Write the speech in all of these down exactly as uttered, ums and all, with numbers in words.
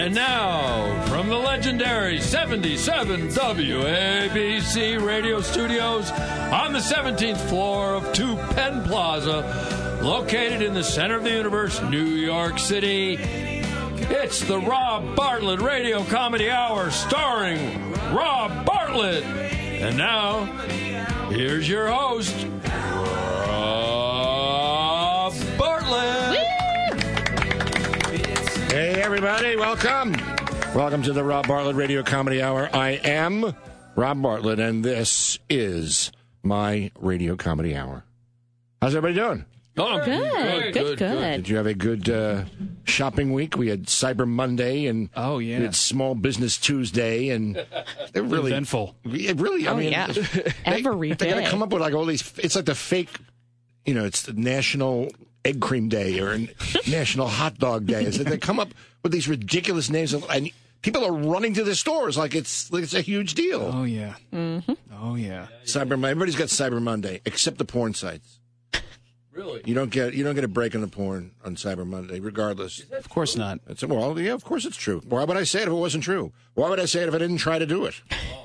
And now, from the legendary seventy-seven W A B C radio studios on the seventeenth floor of two Penn Plaza, located in the center of the universe, New York City, it's the Rob Bartlett Radio Comedy Hour starring Rob Bartlett. And now, here's your host, Rob Bartlett. Hey, everybody, welcome. Welcome to the Rob Bartlett Radio Comedy Hour. I am Rob Bartlett, and this is my Radio Comedy Hour. How's everybody doing? Oh, good, good, good, good. Did you have a good uh, shopping week? We had Cyber Monday, and oh yeah, we had Small Business Tuesday, and they're really eventful. It really, I oh, mean, yeah. they, every they day. got to come up with like all these. It's like the fake, you know, it's the National Egg Cream Day or National Hot Dog Day. It's like they come up with these ridiculous names, of, and people are running to the stores like it's like it's a huge deal. Oh yeah, mm-hmm. oh yeah. Cyber, everybody's got Cyber Monday except the porn sites. Really? You don't get you don't get a break on the porn on Cyber Monday, regardless. Of course not. It's, well, yeah, of course it's true. Why would I say it if it wasn't true? Why would I say it if I didn't try to do it?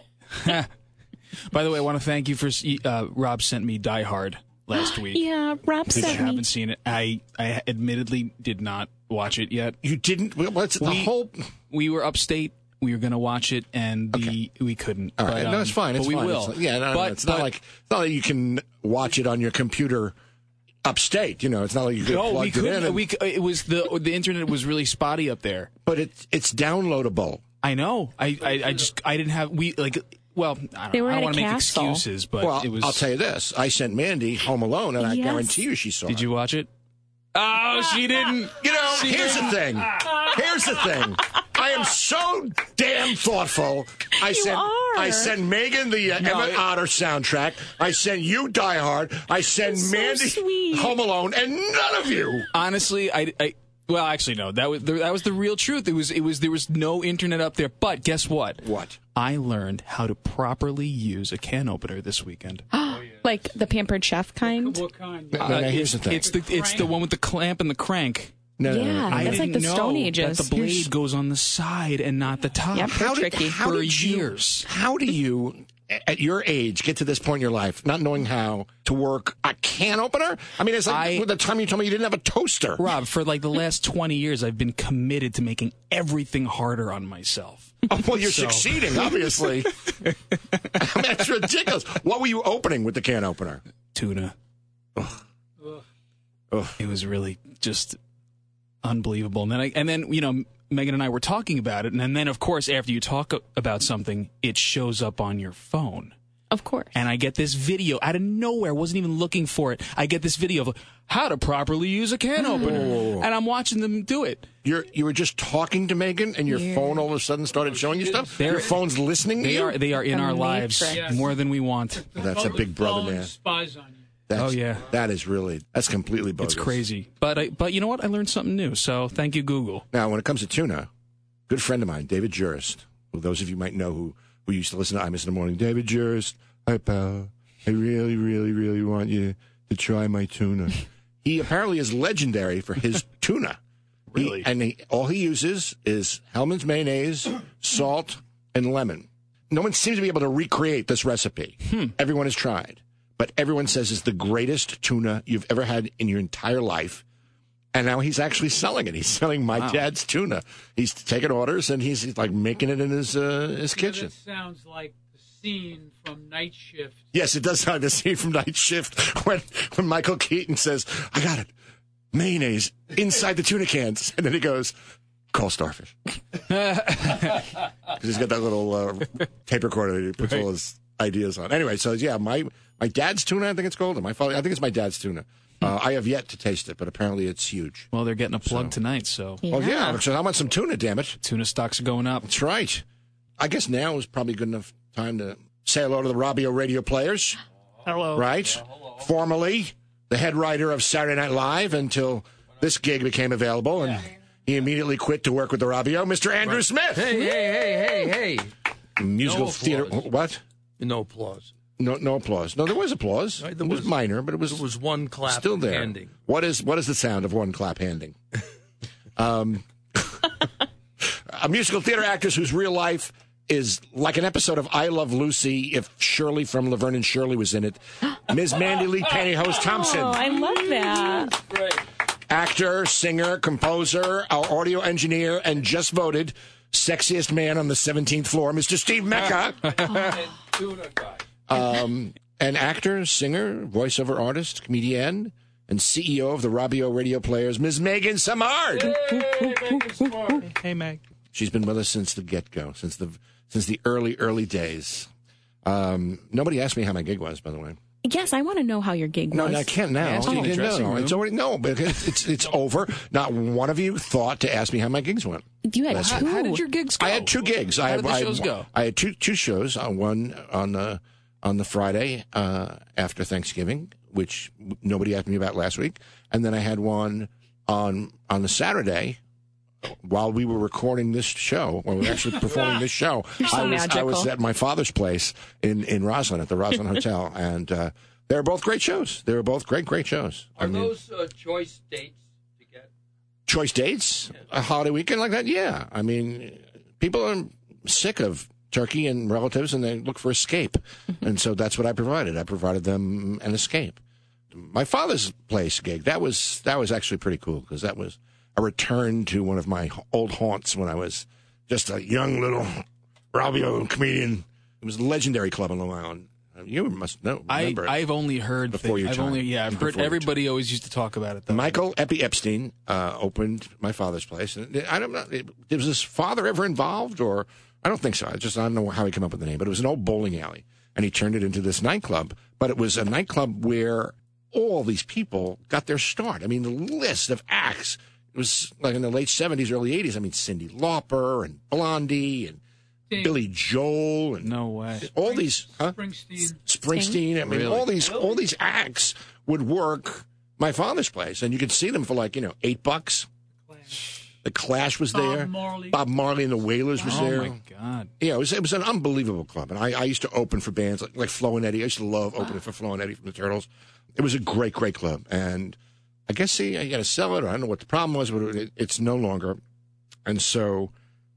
By the way, I want to thank you for uh, Rob sent me Die Hard last week. Yeah, Rob If you sent me. haven't seen it, I I admittedly did not watch it yet. You didn't. Well, it's the We- whole. We were upstate. We were going to watch it, and the Okay. we couldn't. All right, but, no, um, it's fine. It's but we fine. will. It's, yeah, no, no, but, it's but, not like it's not like you can watch it on your computer upstate. You know, it's not like you could No, plug we it in. couldn't. and- We c- it was the the internet was really spotty up there. but it's it's downloadable. I know. I, I, I just I didn't have we like. Well, I don't, They were I at don't a want to make castle. excuses, but well, it was. I'll tell you this: I sent Mandy Home Alone, and I Yes. guarantee you she saw Did it. you watch it? Oh, she didn't. You know, here's the thing. Here's the thing. I am so damn thoughtful. I sent are. I sent Megan the uh, No, Emmett it- Otter soundtrack. I sent you Die Hard. I sent so Mandy sweet. Home Alone, and none of you. Honestly, I, I well, actually, no. That was that was the real truth. It was it was there was no internet up there. But guess what? What? I learned how to properly use a can opener this weekend. Like the Pampered Chef kind? What kind? No, no, here's the thing. It's the it's the one with the clamp and the crank. No, no, no, Yeah. no, no. I That's like didn't the know Stone Ages. that the blade Here's- goes on the side and not the top. Yep. How did, tricky. how For did you, years. How do you, at your age, get to this point in your life, not knowing how to work a can opener? I mean, it's like I- the time you told me you didn't have a toaster. Rob, for like the last twenty years, I've been committed to making everything harder on myself. Oh, well, you're So- succeeding, obviously. I mean, that's ridiculous. What were you opening with the can opener? Tuna. Ugh. It was really just unbelievable. And then, I, and then you know, Megan and I were talking about it, and then, of course, after you talk about something, it shows up on your phone. Of course. And I get this video out of nowhere. Wasn't even looking for it. I get this video of how to properly use a can opener, and I'm watching them do it. You're, you were just talking to Megan, and your Yeah. phone all of a sudden started showing you stuff? They're- Your phone's listening to They you? are they are in A our lives matrix. more than we want. That's a Public big brother, phone man. Spies on you. That's, Oh, yeah. That is really, that's completely bogus. It's crazy. But I, but you know what? I learned something new. So thank you, Google. Now, when it comes to tuna, good friend of mine, David Jurist, who those of you might know who, who used to listen to I Miss in the Morning, David Jurist, hi, pal. I really, really, really want you to try my tuna. He apparently is legendary for his tuna. Really? He, and he, all he uses is Hellman's mayonnaise, salt, and lemon. No one seems to be able to recreate this recipe. Hmm. Everyone has tried. But everyone says it's the greatest tuna you've ever had in your entire life. And now he's actually selling it. He's selling my Wow. dad's tuna. He's taking orders, and he's, he's like making it in his uh, his Yeah, kitchen. that sounds like the scene from Night Shift. Yes, it does sound like the scene from Night Shift when, when Michael Keaton says, I got it, mayonnaise inside the tuna cans. And then he goes, call Starfish. Because he's got that little uh, tape recorder that he puts all his ideas on. Anyway, so yeah, my, my dad's tuna, I think it's called. And my father, I think it's my dad's tuna. Uh, I have yet to taste it, but apparently it's huge. Well, they're getting a plug So- tonight, so Yeah. Oh, yeah. So I want some tuna, damn it. tuna stocks are going up. That's right. I guess now is probably good enough time to say hello to the Robbio radio players. Hello. Right? Formerly the head writer of Saturday Night Live until this gig became available, and he immediately quit to work with the Robbio, Mister Andrew Smith. Hey, hey, hey, hey, hey. Musical No theater. applause. What? No applause. No, no applause. No, there was applause. Right, it there was, was- minor, but it was, It was one clap still there. handing. What is what is the sound of one clap handing? um, a musical theater actress whose real life is like an episode of I Love Lucy if Shirley from Laverne and Shirley was in it. Miz Mandy Lee Pantyhose Thompson. Oh, I love that. Great. Actor, singer, composer, our audio engineer, and just voted sexiest man on the seventeenth floor, Mister Steve Mecca. And tuna guy. Um, an actor, singer, voiceover artist, comedian, and C E O of the Robbio Radio Players, Miz Megan Samard. Hey, Megan Smart. Hey, Meg. She's been with us since the get-go, since the since the early, early days. Um, nobody asked me how my gig was, by the way. Yes, I want to know how your gig No, was. no, I can't now. I asked you in the no, dressing no, room. it's already no, but it's it's, it's over. Not one of you thought to ask me how my gigs went. You had That's two. How did your gigs go? I had two gigs. How I did the I, shows go? I had two two shows. Uh, one on the on the Friday uh, after Thanksgiving, which nobody asked me about last week, and then I had one on on the Saturday while we were recording this show. While we were actually performing this show, You're so I was I was magical. at my father's place in in Roslyn at the Roslyn Hotel, and uh, they were both great shows. They were both great great shows. Are I mean, those uh, choice dates to get? choice dates, a holiday weekend like that, yeah. I mean, people are sick of turkey and relatives, and they look for escape. And so that's what I provided. I provided them an escape. My father's place gig, that was that was actually pretty cool, because that was a return to one of my old haunts when I was just a young little Robbio comedian. It was a legendary club on Long Island. You must know. I, Remember it. I've only heard Before thi- your I've time. only yeah I've Before heard your everybody always used to talk about it though. Michael Epi Epstein uh, opened my father's place. And I don't know, was his father ever involved, or I don't think so. I just I don't know how he came up with the name, but it was an old bowling alley, and he turned it into this nightclub. But it was a nightclub where all these people got their start. I mean, the list of acts. It was like in the late seventies, early eighties. I mean, Cyndi Lauper and Blondie and Sting. Billy Joel and No way. all these. Huh? Springsteen. Springsteen. I mean, Really? all these all these acts would work my father's place, and you could see them for like you know eight bucks. The Clash was Bob there. Marley. Bob Marley and the Wailers was Oh there. my god. Yeah, it was it was an unbelievable club, and I, I used to open for bands like, like Flo and Eddie. I used to love opening for Flo and Eddie from the Turtles. It was a great, great club, and I guess see, I got to sell it. Or I don't know what the problem was, but it, it's no longer. And so,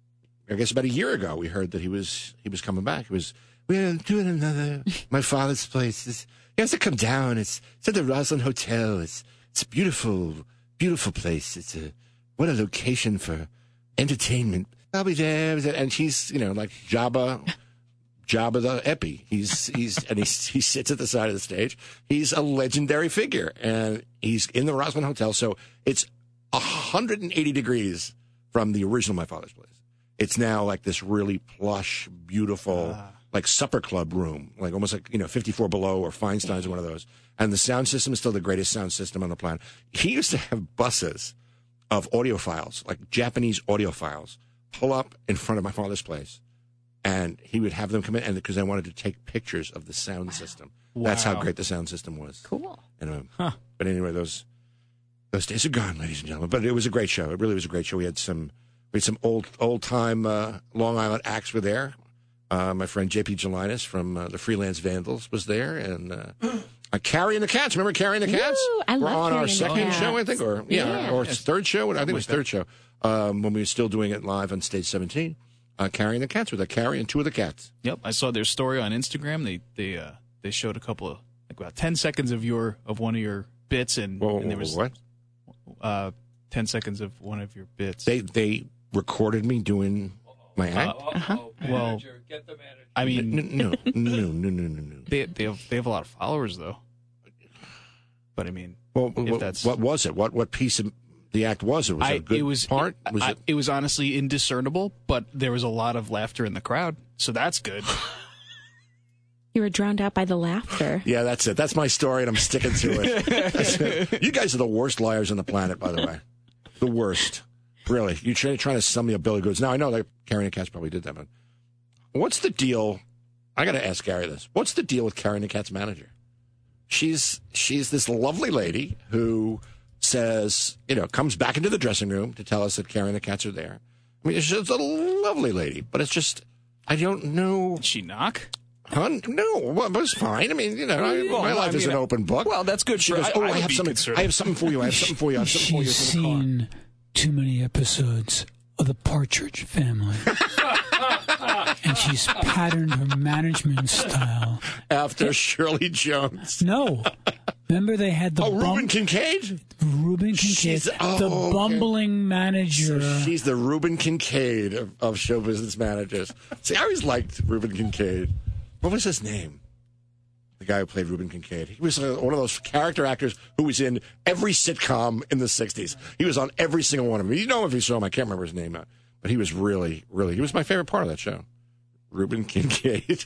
I guess about a year ago, we heard that he was he was coming back. He was we're doing another my father's place. It's, he has to come down. It's it's at the Roslyn Hotel. It's it's a beautiful, beautiful place. It's a what a location for entertainment. I'll be there, and he's you know like Jabba. Jabba the Epi. He's he's and he's, he sits at the side of the stage. He's a legendary figure, and he's in the Roslyn Hotel. So it's one hundred eighty degrees from the original My Father's Place. It's now like this really plush, beautiful, Ah. like supper club room, like almost like you know fifty-four Below or Feinstein's or one of those. And the sound system is still the greatest sound system on the planet. He used to have buses of audiophiles, like Japanese audiophiles, pull up in front of My Father's Place. And he would have them come in, and because I wanted to take pictures of the sound system. That's how Wow. great the sound system was. Cool. And, um, Huh. But anyway, those those days are gone, ladies and gentlemen. But it was a great show. It really was a great show. We had some we had some old old time uh, Long Island acts were there. Uh, my friend J P Gelinas from uh, the Freelance Vandals was there, and uh, uh, Carrie and the Cats. Remember Carrie and the Cats? Ooh, I We're love on Carrie our and the second Cats. show, I think, or yeah, Yeah. or Yes. third show. I think it was like third show um, when we were still doing it live on Stage seventeen. Uh, Carrie and the Cats with a Carrie and two of the cats. Yep, I saw their story on Instagram. They they uh, they showed a couple of like about ten seconds of your of one of your bits, and, Whoa, and there was what? uh ten seconds of one of your bits. They they recorded me doing my act. Uh-oh, Well- manager, get the manager. I mean, no, no, no, no, no, no, no. they they have they have a lot of followers though. But I mean, Well, if what, that's what was it? What what piece of the act was it? Was I it a good it was part? Was I, it? it was honestly indiscernible, but there was a lot of laughter in the crowd, so that's good. You were drowned out by the laughter. Yeah, that's it. That's my story, and I'm sticking to it. That's it. You guys are the worst liars on the planet, by the way. The worst. Really. You're trying, trying to sell me a bill of goods. Now, I know that Carrie and the Cats probably did that, but what's the deal? I got to ask Gary this. What's the deal with Carrie and the Cats' manager? She's she's this lovely lady who says, you know, comes back into the dressing room to tell us that Carrie and the Cats are there. I mean, she's a lovely lady, but it's just, I don't know. Did she knock? Huh? No, well, but it's fine. I mean, you know, I, Well, my I life is mean, an open book. well, that's good She for- goes, I- oh, I I, would have be something. concerned. I have something for you. I have something for you. I have something for you. She's It's in the car. seen too many episodes of the Partridge Family. And she's patterned her management style after Shirley Jones. No. Remember they had the Oh, bum- Reuben Kincaid? Reuben Kincaid, She's- oh, the okay. bumbling manager. So she's the Reuben Kincaid of, of show business managers. See, I always liked Reuben Kincaid. What was his name? The guy who played Reuben Kincaid. He was uh, one of those character actors who was in every sitcom in the sixties. He was on every single one of them. You know if you saw him, I can't remember his name now. But he was really, really, he was my favorite part of that show. Reuben Kincaid.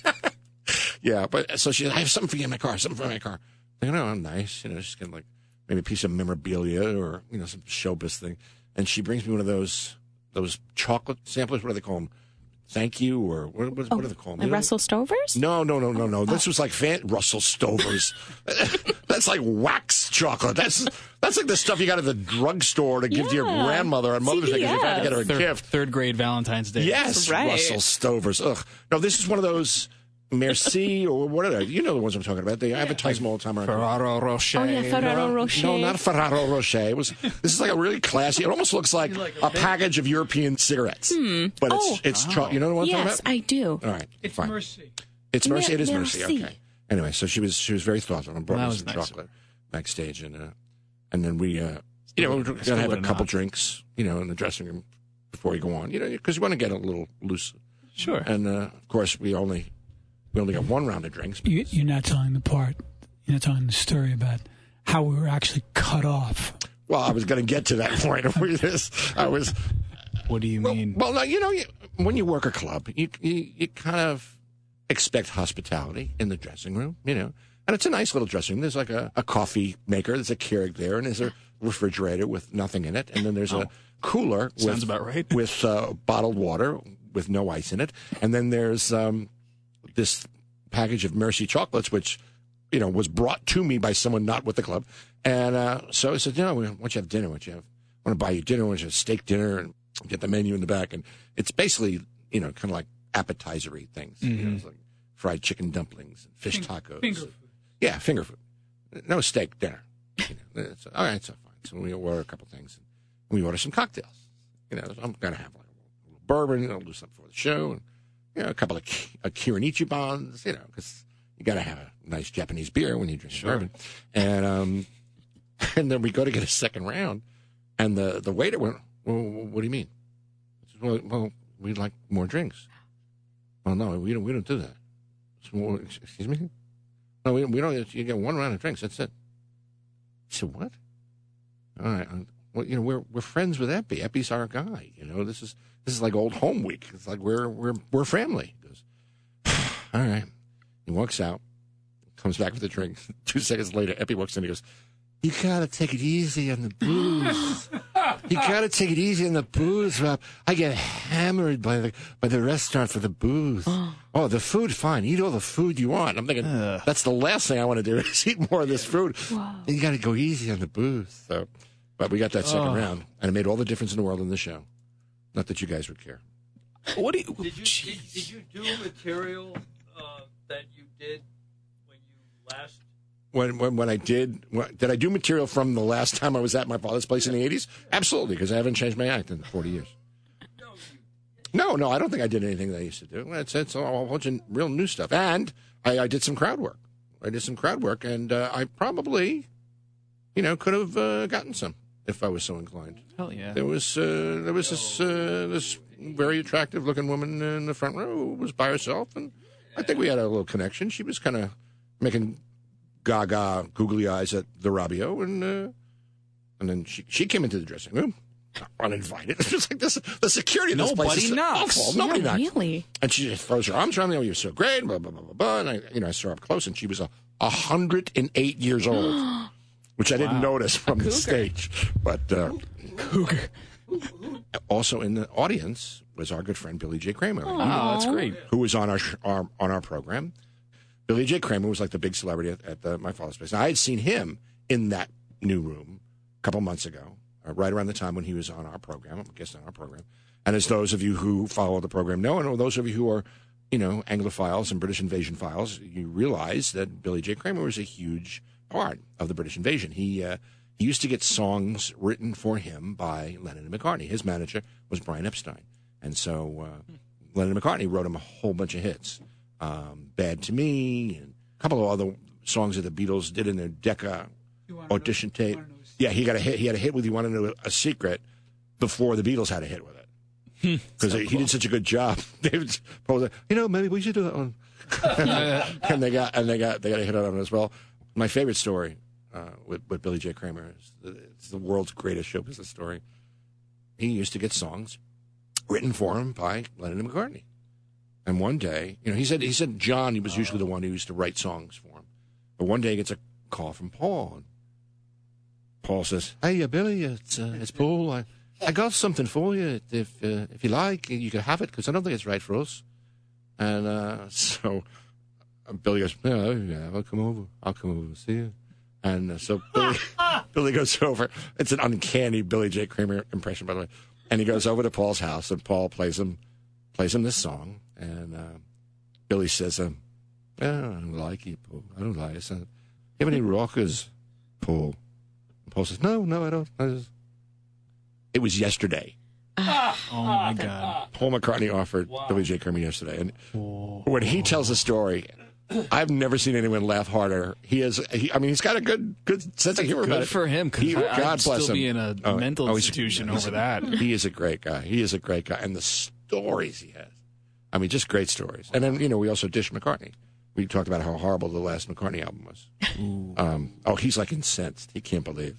Yeah, but so she I have something for you in my car, something for my car. I go, oh, nice. You know, she's getting like maybe a piece of memorabilia or, you know, some showbiz thing. And she brings me one of those those chocolate samplers. What do they call them? Thank you, or what, what, Oh, what do they call them? like Russell Stovers? No, no, no, no, no. This was like fan- Russell Stovers. That's like wax chocolate. That's that's like the stuff you got at the drugstore to give to your Yeah. grandmother on Mother's Day because you tried to get her a Third, gift. third grade Valentine's Day. Yes, Right. Russell Stovers. Ugh. No, this is one of those Merci or what are they? You know the ones I'm talking about. They advertise them all the time. around here. Ferraro Rocher. Oh, yeah, Ferrero Rocher. No, not a Ferraro Rocher. It was. This is like a really classy. It almost looks like a package of European cigarettes, but it's Oh. it's cho- you know what I'm Yes, talking about? I do. All right, It's fine. Mercy. It's Mercy. It is Mer- Mercy. Merci. Okay. Anyway, so she was she was very thoughtful and brought Well, me that some was nice. chocolate backstage, and uh, and then we uh, you know we're Still gonna have a would've couple not. drinks, you know, in the dressing room before you go on, you know, because you want to get a little loose. Sure. And uh, of course, we only we only got one round of drinks. You, you're not telling the part. You're not telling the story about how we were actually cut off. Well, I was going to get to that point. With this, I was. What do you Well, mean? well, no, you know, you, when you work a club, you, you you kind of expect hospitality in the dressing room, you know, and it's a nice little dressing room. There's like a, a coffee maker, there's a Keurig there, and there's a refrigerator with nothing in it, and then there's a cooler Sounds with about right. with uh, bottled water with no ice in it, and then there's um, this package of Mercy chocolates, which you know was brought to me by someone not with the club, and uh, so I said, you know, why don't you have dinner? Why don't you have? I want to buy you dinner. I want you to have steak dinner and get the menu in the back, and it's basically you know kind of like appetizery things, you know, it's like fried chicken dumplings and fish tacos, Finger food. yeah, finger food, no steak dinner. You know, it's, all right, so fine. So we order a couple things, and we order some cocktails. You know, I'm gonna have like a little bourbon. I'll do something for the show, and you know, a couple of Ki- uh, Kirin Ichibans. You know, because you got to have a nice Japanese beer when you drink bourbon, and um, and then we go to get a second round, and the the waiter went, well, what do you mean? I said, well, well, we'd like more drinks. Well, no, we don't. We don't do that. So, well, excuse me. No, we, we don't. You get one round of drinks. That's it. He said, what? All right. um, Well, you know, we're we're friends with Epi. Epi's our guy. You know, this is this is like old home week. It's like we're we're we're family. He goes, all right. He walks out, comes back with a drink. Two seconds later, Epi walks in. He goes, you gotta take it easy on the booze. You gotta take it easy on the booze, Rob. I get hammered by the by the restaurant for the booze. Oh, the food, fine. Eat all the food you want. I'm thinking that's the last thing I want to do is eat more of this food. You gotta go easy on the booze. So, but we got that second round, and it made all the difference in the world in the show. Not that you guys would care. What do you? Did you did, did you do material uh, that you did when you last? When, when when I did, when, did I do material from the last time I was at my father's place in the eighties? Absolutely, because I haven't changed my act in forty years. No, no, I don't think I did anything that I used to do. It's, it's a whole bunch of real new stuff. And I, I did some crowd work. I did some crowd work, and uh, I probably, you know, could have uh, gotten some if I was so inclined. Hell yeah. There was uh, there was this uh, this very attractive looking woman in the front row who was by herself, and I think we had a little connection. She was kind of making gaga googly eyes at the Rabio, and uh, and then she she came into the dressing room uninvited. It was like this the security in this place Nobody is knocks. awful. Nobody Yeah, knocks. really? And she just throws her arms around me. Oh, you're so great. Blah blah blah blah blah. And I, you know, I saw her up close, and she was a hundred and eight years old, which I didn't notice from the stage. But uh, also in the audience was our good friend Billy J. Kramer, Oh, that's great. who was on our, sh- our on our program. Billy J. Kramer was like the big celebrity at, at the, my father's place. Now, I had seen him in that new room a couple months ago, uh, right around the time when he was on our program, I guess on our program. And as those of you who follow the program know, and those of you who are, you know, Anglophiles and British invasion files, you realize that Billy J. Kramer was a huge part of the British invasion. He uh, he used to get songs written for him by Lennon and McCartney. His manager was Brian Epstein. And so uh, Lennon McCartney wrote him a whole bunch of hits. Um, Bad to Me, and a couple of other songs that the Beatles did in their Decca audition tape. Yeah, he got a hit. He had a hit with "You Want to Know a Secret" before the Beatles had a hit with it, because he did such a good job. David was like, you know, maybe we should do that one. and they got and they got they got a hit on it as well. My favorite story uh, with with Billy J. Kramer is the, it's the world's greatest show business story. He used to get songs written for him by Lennon and McCartney. And one day, you know, he said he said John, he was usually the one who used to write songs for him. But one day he gets a call from Paul. And Paul says, "Hey, uh, Billy, it's uh, it's Paul. I, I got something for you. If uh, if you like, you can have it, because I don't think it's right for us." And uh, so uh, Billy goes, "Yeah, yeah, I'll come over. I'll come over and see you." And uh, so Billy, Billy goes over. It's an uncanny Billy J. Kramer impression, by the way. And he goes over to Paul's house, and Paul plays him plays him this song. And uh, Billy says, um, yeah, I don't like it, Paul. I don't like it. So, you have any rockers, Paul? And Paul says, no, no, I don't. I just... It was yesterday. Oh, my God. Paul McCartney offered Wow. Billy J. Kramer yesterday. And when he tells the story, I've never seen anyone laugh harder. He is, he, I mean, he's got a good good sense of humor about Good it. for him, because He- God God bless still him. be in a Oh, mental oh, he's- institution he's- over that. He is a great guy. He is a great guy. And the stories he has. I mean, just great stories. And then, you know, we also dished McCartney. We talked about how horrible the last McCartney album was. Um, oh, he's like incensed. He can't believe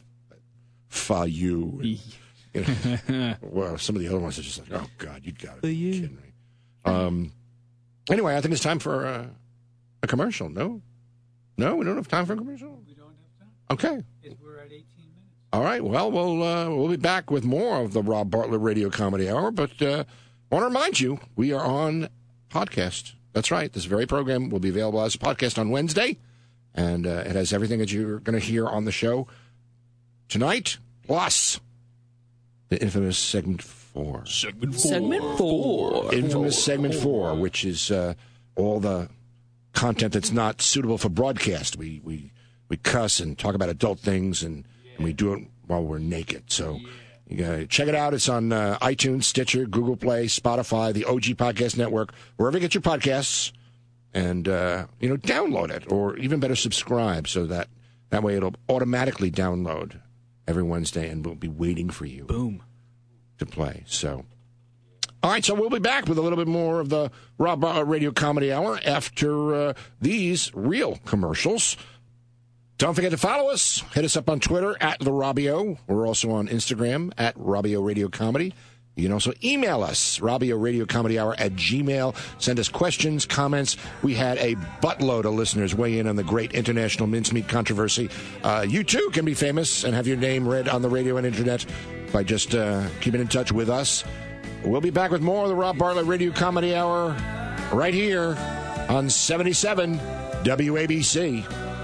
Fa you. And, you know, well, some of the other ones are just like, oh, God, you got to be kidding me. Um, anyway, I think it's time for uh, a commercial. No? No, we don't have time for a commercial? We don't have time. Okay. It- We're at eighteen minutes. All right. Well, we'll uh, we'll be back with more of the Rob Bartlett Radio Comedy Hour. But uh, I want to remind you, we are on podcast. That's right. This very program will be available as a podcast on Wednesday, and uh, it has everything that you're going to hear on the show tonight, plus the infamous segment four. Segment four. Segment four. Infamous segment four, which is uh, all the content that's not suitable for broadcast. We we we cuss and talk about adult things, and, and we do it while we're naked. So you gotta check it out. It's on uh, iTunes, Stitcher, Google Play, Spotify, the O G Podcast Network, wherever you get your podcasts, and uh, you know, download it, or even better, subscribe, so that that way it'll automatically download every Wednesday, and we'll be waiting for you Boom. to play. So. All right, so we'll be back with a little bit more of the Rob Bartlett Radio Comedy Hour after uh, these real commercials. Don't forget to follow us. Hit us up on Twitter at The Robbio. We're also on Instagram at Robbio Radio Comedy. You can also email us, Robbio Radio Comedy Hour at Gmail. Send us questions, comments. We had a buttload of listeners weigh in on the great international mincemeat controversy. Uh, you, too, can be famous and have your name read on the radio and internet by just uh, keeping in touch with us. We'll be back with more of the Rob Bartlett Radio Comedy Hour right here on seventy-seven W A B C.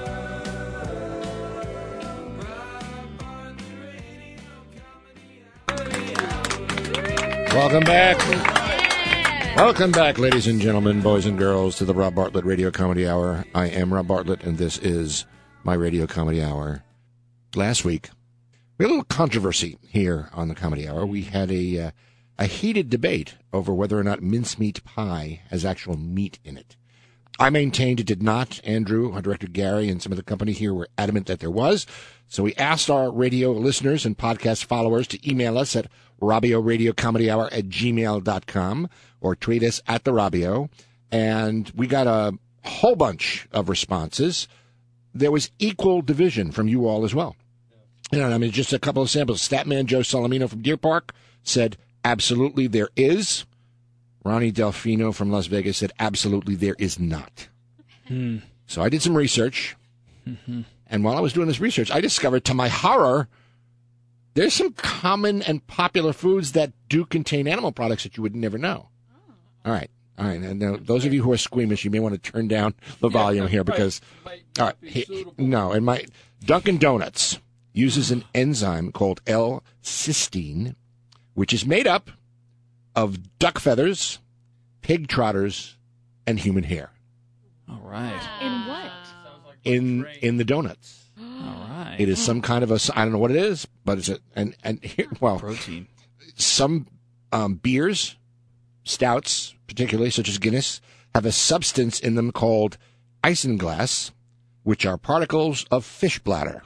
Welcome back. Welcome back, ladies and gentlemen, boys and girls, to the Rob Bartlett Radio Comedy Hour. I am Rob Bartlett, and this is my Radio Comedy Hour. Last week, we had a little controversy here on the Comedy Hour. We had a... Uh, A heated debate over whether or not mincemeat pie has actual meat in it. I maintained it did not. Andrew, our director Gary, and some of the company here were adamant that there was. So we asked our radio listeners and podcast followers to email us at Robbio Radio Comedy Hour at gmail dot com or tweet us at the Robbio. And we got a whole bunch of responses. There was equal division from you all as well. You know, I mean, just a couple of samples. Statman Joe Salamino from Deer Park said, absolutely, there is. Ronnie Delfino from Las Vegas said, absolutely, there is not. Hmm. So I did some research. Mm-hmm. And while I was doing this research, I discovered, to my horror, there's some common and popular foods that do contain animal products that you would never know. All right. All right. And now, those of you who are squeamish, you may want to turn down the volume here because, all right, he, no, and my Dunkin' Donuts uses an enzyme called L-cysteine, which is made up of duck feathers, pig trotters, and human hair. All right. In what? In in the donuts. All right. It is some kind of a, I don't know what it is, but it's a, and, and here, well, Protein. some um, beers, stouts, particularly such as Guinness, have a substance in them called isinglass, which are particles of fish bladder.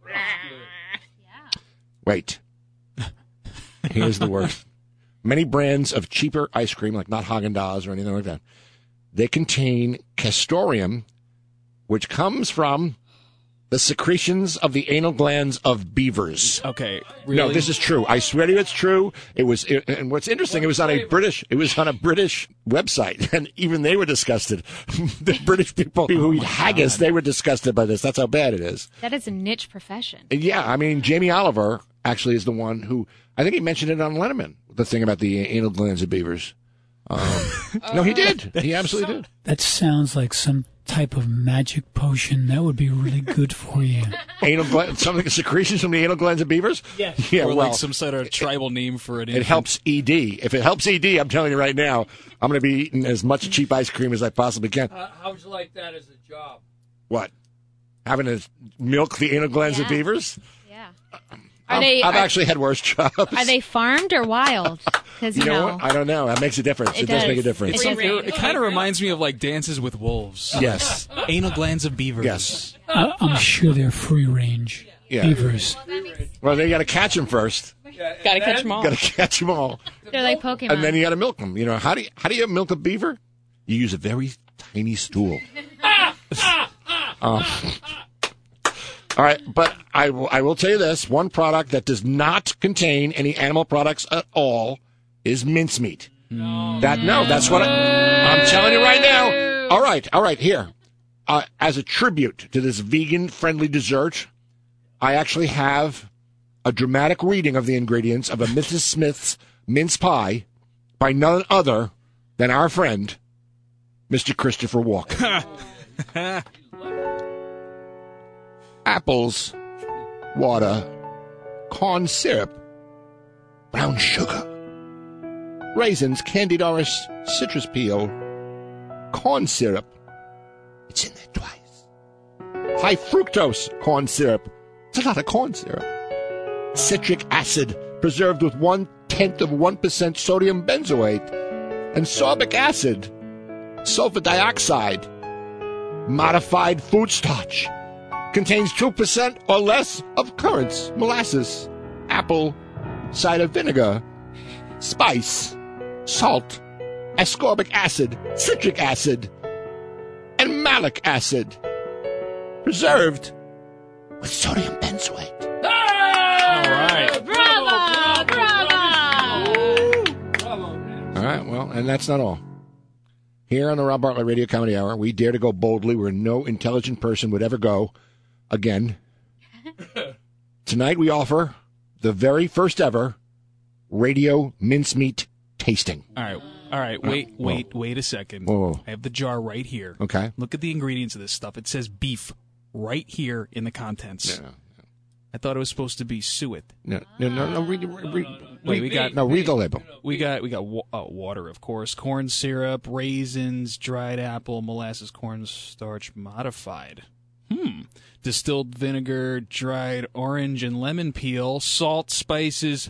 Wait. Here's the word. Many brands of cheaper ice cream, like not Haagen-Dazs or anything like that, they contain castoreum, which comes from the secretions of the anal glands of beavers. Okay, really? No, this is true. I swear to you, it's true. It was, it, and what's interesting, it was on a British, it was on a British website, and even they were disgusted. The British people who eat haggis, they were disgusted by this. That's how bad it is. That is a niche profession. Yeah, I mean, Jamie Oliver actually is the one who, I think he mentioned it on Letterman, the thing about the anal glands of beavers. Um, no, he did. He absolutely did. That sounds like some type of magic potion. That would be really good for you. Anal gland, something secretions from the anal glands of beavers? Yes. Yeah, or well, like some sort of tribal name for it. it helps E D. If it helps E D, I'm telling you right now, I'm going to be eating as much cheap ice cream as I possibly can. Uh, how'd you like that as a job? What? Having to milk the anal glands of Yeah. beavers? Yeah. Are I've, they? I've are, actually had worse jobs. are they farmed or wild? Because you, You know know. what? I don't know. That makes a difference. It, It does does. make a difference. It's It, Free it kind of reminds me of like Dances with Wolves. Yes. Anal glands of beavers. Yes. I, I'm sure they're free range Yeah. beavers. Well, then you got to catch them first. Gotta catch them all. Got to catch them all, They're like Pokemon. and then you got to milk them. You know how do you, how do you milk a beaver? You use a very tiny stool. Um, all right, but I will, I will tell you this: one product that does not contain any animal products at all is mincemeat. No. That no, that's what I, I'm telling you right now. All right, all right, here. Uh, as a tribute to this vegan-friendly dessert, I actually have a dramatic reading of the ingredients of a Missus Smith's mince pie by none other than our friend, Mister Christopher Walken. Apples, water, corn syrup, brown sugar, raisins, candied orange, citrus peel, corn syrup. It's in there twice. High fructose corn syrup. It's a lot of corn syrup. Citric acid, preserved with one-tenth of one percent sodium benzoate. And sorbic acid, sulfur dioxide, modified food starch. Contains two percent or less of currants, molasses, apple, cider vinegar, spice, salt, ascorbic acid, citric acid, and malic acid. Preserved with sodium benzoate. All right. Bravo! Bravo! Bravo, man. All right, well, and that's not all. Here on the Rob Bartlett Radio Comedy Hour, we dare to go boldly where no intelligent person would ever go again. Tonight we offer the very first ever radio mincemeat tasting. All right. All right. Wait, Whoa. wait, wait a second. Whoa. I have the jar right here. Okay. Look at the ingredients of this stuff. It says beef right here in the contents. No, I thought it was supposed to be suet. no, no, no. no read, read, read, Wait, we got no, read the label. we got we got wa- uh, water, of course, corn syrup, raisins, dried apple, molasses, cornstarch modified. Hmm. Distilled vinegar, dried orange and lemon peel, salt, spices,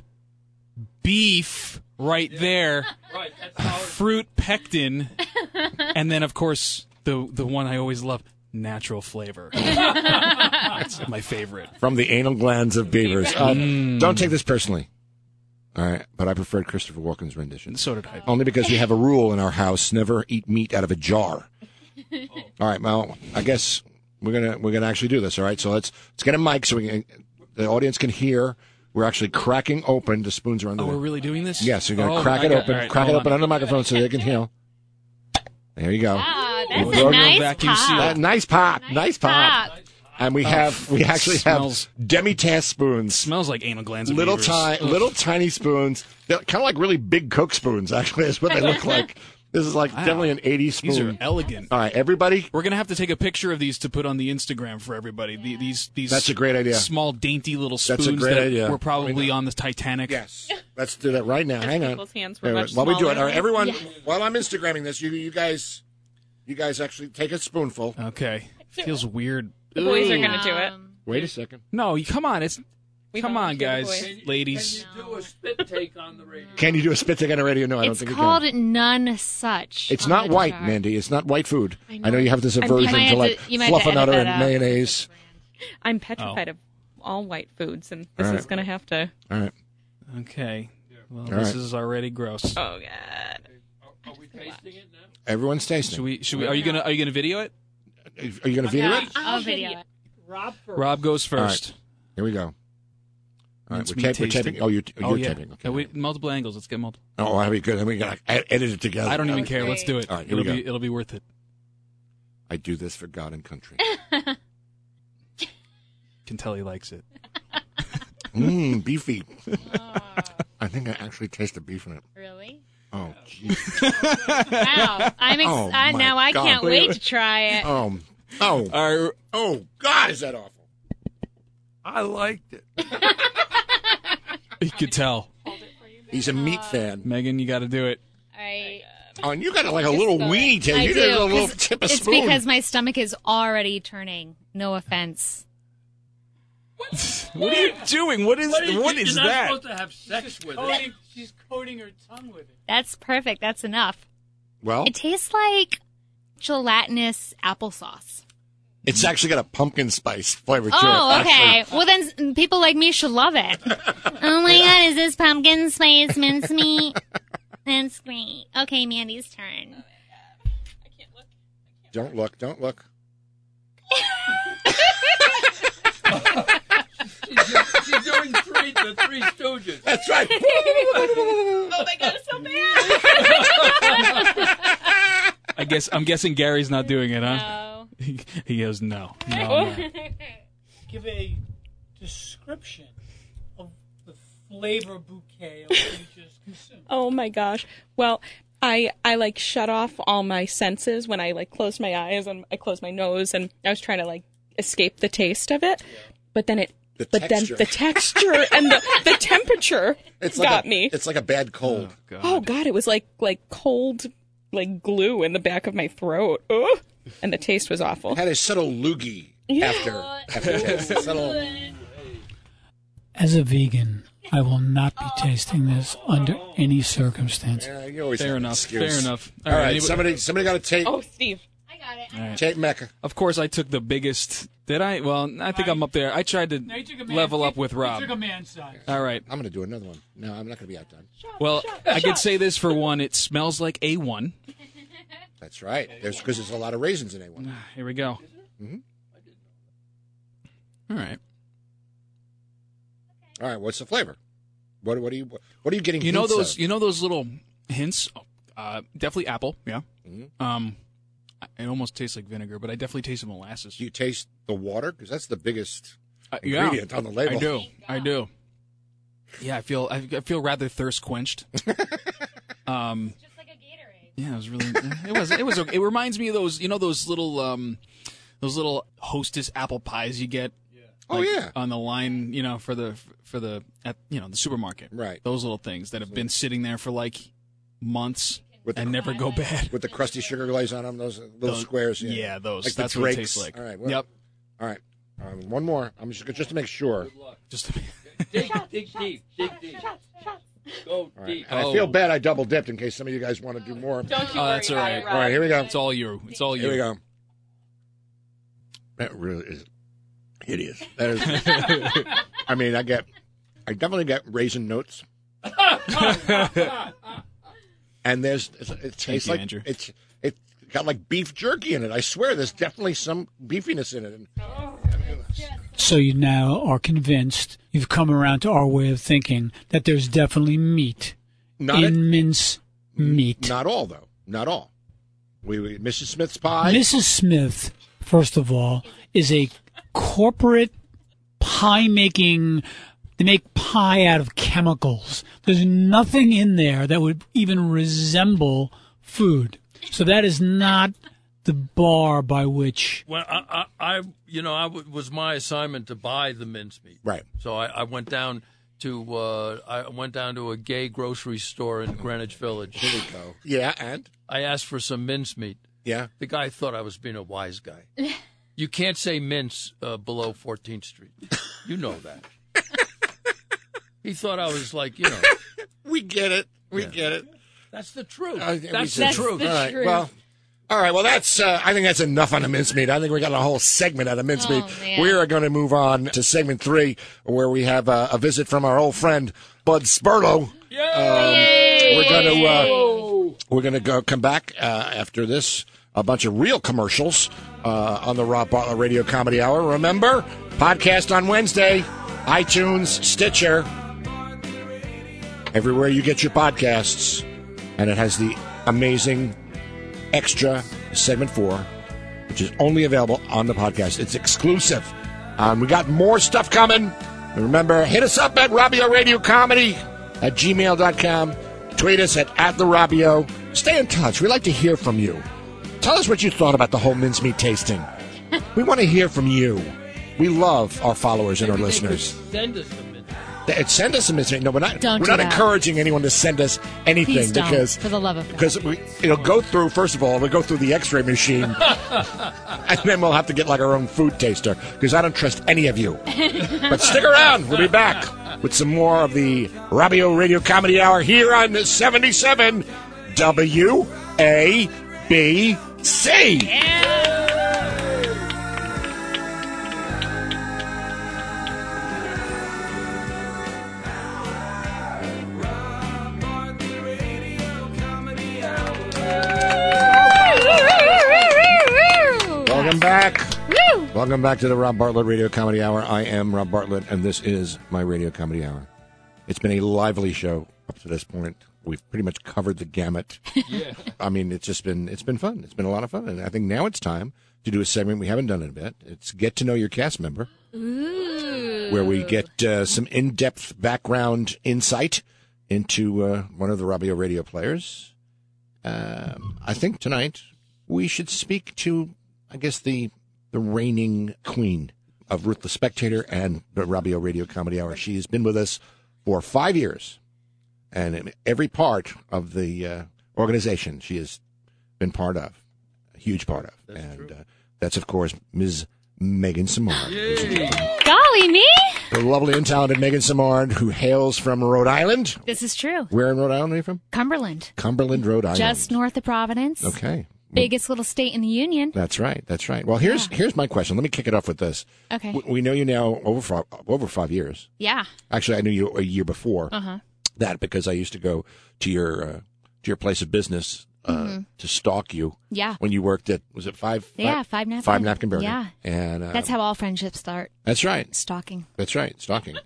beef right there, Right, that's how it's fruit pectin, and then of course the the one I always love, natural flavor. That's my favorite. From the anal glands of beavers. Uh, Don't take this personally. All right, but I preferred Christopher Walken's rendition. So did I. Only because we have a rule in our house: never eat meat out of a jar. All right, well, I guess we're gonna we're gonna actually do this. All right, so let's let's get a mic so we can, the audience can hear. We're actually cracking open. The spoons are under Oh, there. we're really doing this? Yes, you're gonna Oh, crack I it got- open. all right, crack it hold open on. on the microphone so they can hear. There you go. Ah, We're that's a going to nice vacuum pop. seal. Uh, nice pop, nice pop. Pop. And we have we actually smells- have demi-tass spoons. Smells like anal glands of Little beavers. tiny, Ugh. little tiny spoons. They're kind of like really big Coke spoons. Actually, is what they look like. This is like Wow. definitely an eighties spoon. These are elegant. All right, everybody. We're gonna have to take a picture of these to put on the Instagram for everybody. The, these these That's a great idea. Small dainty little That's a spoons great that idea. were probably I on the Titanic. Yes, let's do that right now. Hang on. people's hands were Wait, wait, much while we do it, smaller. all right, everyone. While I'm Instagramming this, you you guys, you guys actually take a spoonful. Okay. Feels weird. The boys are Ooh. gonna do it. Um, Wait a second. No, you come on. It's We Come on, volunteer the guys, boys. Can you- ladies. Can you do a spit take on the radio? Can you do a spit take on the radio? No, I don't It's think you called can. none such. It's on not the white, chart. Mandy. It's not white food. I I know. know you have this I'm- aversion You might to have like to- you might have to fluffing edit out that and out. mayonnaise. I'm petrified Oh. of all white foods, and this All right. is going to have to. All right. Okay. Well, All this right. is already gross. Oh God! Are, are we tasting it now? Everyone's tasting. Should we? Should we? Are you gonna? Are you gonna video it? Are you going to video it? I'll video it. Rob first. Rob goes All right. first. Here we go. All right, Mince we're, meat tape, we're tasting. taping. Oh, you're, Oh you're yeah. taping. Okay. Uh, we, multiple angles. Let's get multiple. Oh, that'd be good. Then we got to edit it together. I don't even was care. Let's great. do it. All right, here it'll we be. go. It'll be worth it. I do this for God and country. Can tell he likes it. Mmm, beefy. I think I actually taste the beef in it. Really? Oh, jeez. Wow. I'm ex- Oh, I, my now I God. can't Wait, wait wait. to try it. Oh, oh, All right. oh, God, is that awful? I liked it. You could tell. He's a meat fan. Megan, you got to do it. I, Oh, and you got like a little weenie tail. I You do. did a little 'cause tip of it's spoon. because my stomach is already turning. No offense. What are you doing? What is? What is, What you're is not that? supposed to have sex with it. Coating, she's coating her tongue with it. That's perfect. That's enough. Well, It tastes like gelatinous applesauce. it's actually got a pumpkin spice flavor to Oh, it. okay. actually. Well, then s- people like me should love it. Oh my God, is this pumpkin spice mincemeat? That's great. Okay, Mandy's turn. Don't look. Don't look. She's, she's doing three, the Three Stooges. That's right. Oh my God! It's so bad. I guess. I'm guessing Gary's not doing it, huh? No. He, he goes no. No, no. Give a description of the flavor bouquet of what you just consumed. Oh my gosh! Well, I I like shut off all my senses when I like closed my eyes and I closed my nose, and I was trying to like escape the taste of it, but then it. The but texture. then the texture and the, the temperature It's like got a, me. It's like a bad cold. God. Oh God, it was like like cold, like glue in the back of my throat. Ugh. And the taste was awful. It had a subtle loogie after after taste. A subtle. As a vegan, I will not be tasting this under any circumstance. Yeah, you always Fair have an enough. excuse. Fair enough. All right, anybody- somebody somebody got to tape Oh, Steve. I got it. tape Mecca. Of course, I took the biggest. Did I? Well, I think I'm up there. I tried to No, you took a man- level up you- with Rob. You took a man size. All right. I'm going to do another one. No, I'm not going to be outdone. Well, I could say this for one. It smells like A one. That's right. There's because there's a lot of raisins in A one. Here we go. Mhm. All right. All right, what's the flavor? What what are you what are you getting? You know hints those. of? You know those little hints. Uh, definitely apple. Yeah. Mhm. Um, it almost tastes like vinegar, but I definitely taste the molasses. Do you taste the water? Because that's the biggest Uh, yeah, ingredient on the label. I do. I do. Yeah, I feel. I, I feel rather thirst quenched. um. Just like a Gatorade. Yeah, it was really. It was. It was. It reminds me of those. You know those little. Um, those little Hostess apple pies you get. Oh like, yeah, On the line, you know, for the for the at you know the supermarket. right. Those little things that have been sitting there for like months With the, and never go bad. with the crusty sugar glaze on them, those little Those- squares. Yeah, Yeah, those. Like the That's what it Drakes. tastes like. All right. Well, Yep. All right. Um, one more. I'm just just to make sure. Just. Dig, dig deep, dig deep. Go All right. deep. And I Oh. feel bad. I double dipped in case some of you guys want to do more. Don't you Oh, worry that's all about right. it, All right. Rob. Here we go. It's all you. It's all you. Here we go. That really is hideous. That is. I mean, I get. I definitely get raisin notes. And there's it tastes you, like Andrew. it's it got like beef jerky in it. I swear, there's definitely some beefiness in it. And So you now are convinced, you've come around to our way of thinking, that there's definitely meat not in it, mince meat. not all though. Not all. We, we Missus Smith's pie. Missus Smith, first of all, is a corporate pie making. They make pie out of chemicals. There's nothing in there that would even resemble food. So that is not the bar by which. Well, I, I, I you know, I w- was my assignment to buy the mincemeat. Right. So I, I went down to uh, I went down to a gay grocery store in Greenwich Village. Here we go. Yeah, and I asked for some mincemeat. yeah. The guy thought I was being a wise guy. You can't say mince uh, below fourteenth Street. You know that. He thought I was like, you know. We get it. We Yeah. get it. That's the truth. Uh, we that's said- the truth. the all right. truth. Well, all right. Well, that's. Uh, I think that's enough on the mincemeat. I think we got a whole segment out of mincemeat. Oh, man. We are going to move on to segment three, where we have uh, a visit from our old friend Bud Sperlo. Yay! We're going to. Uh, we're going to go come back uh, after this. A bunch of real commercials uh, on the Rob Bartlett Radio Comedy Hour. Remember, podcast on Wednesday, iTunes, Stitcher, everywhere you get your podcasts. And it has the amazing extra segment four, which is only available on the podcast. It's exclusive. Um, we got more stuff coming. And remember, hit us up at Robbio Radio Comedy at gmail dot com. Tweet us at, at the Robbio. Stay in touch. We'd like to hear from you. Tell us what you thought about the whole mincemeat tasting. We want to hear from you. We love our followers and our Maybe they could listeners. Send us some. Th- Send us a mincemeat. No, we're not. Don't we're do not that. encouraging anyone to send us anything Please don't, because for the love of God. because we it'll go through. First of all, we'll go through the X-ray machine, and then we'll have to get like our own food taster because I don't trust any of you. But stick around. We'll be back with some more of the Robbio Radio Comedy Hour here on seventy-seven W A B C. Welcome back. Woo! Welcome back to the Rob Bartlett Radio Comedy Hour. I am Rob Bartlett, and this is my Radio Comedy Hour. It's been a lively show up to this point. We've pretty much covered the gamut. Yeah. I mean, it's just been it's been fun. It's been a lot of fun, and I think now it's time to do a segment we haven't done in a bit. It's Get to Know Your Cast Member, Ooh. where we get uh, some in-depth background insight into uh, one of the Robbio Radio players. Um, I think tonight we should speak to, I guess, the the reigning queen of Ruthless Spectator and the Robbio Radio Comedy Hour. She has been with us for five years, and in every part of the uh, organization she has been part of, a huge part of. That's and true. Uh, that's, of course, Miz Megan Samard. Yay. Golly me! The lovely and talented Megan Samard, who hails from Rhode Island. This is true. Where in Rhode Island are you from? Cumberland, Cumberland, Rhode Island. just north of Providence. Okay. Biggest little state in the union. That's right. That's right. Well, here's Yeah. here's my question. Let me kick it off with this. Okay. We, we know you now over five, over five years. Yeah. Actually, I knew you a year before Uh-huh. that because I used to go to your uh, to your place of business uh, Mm-hmm. to stalk you Yeah. when you worked at was it five? Yeah, Five Napkin. Five Napkin Burger. Yeah. and uh, That's how all friendships start. That's right. Stalking. That's right. Stalking.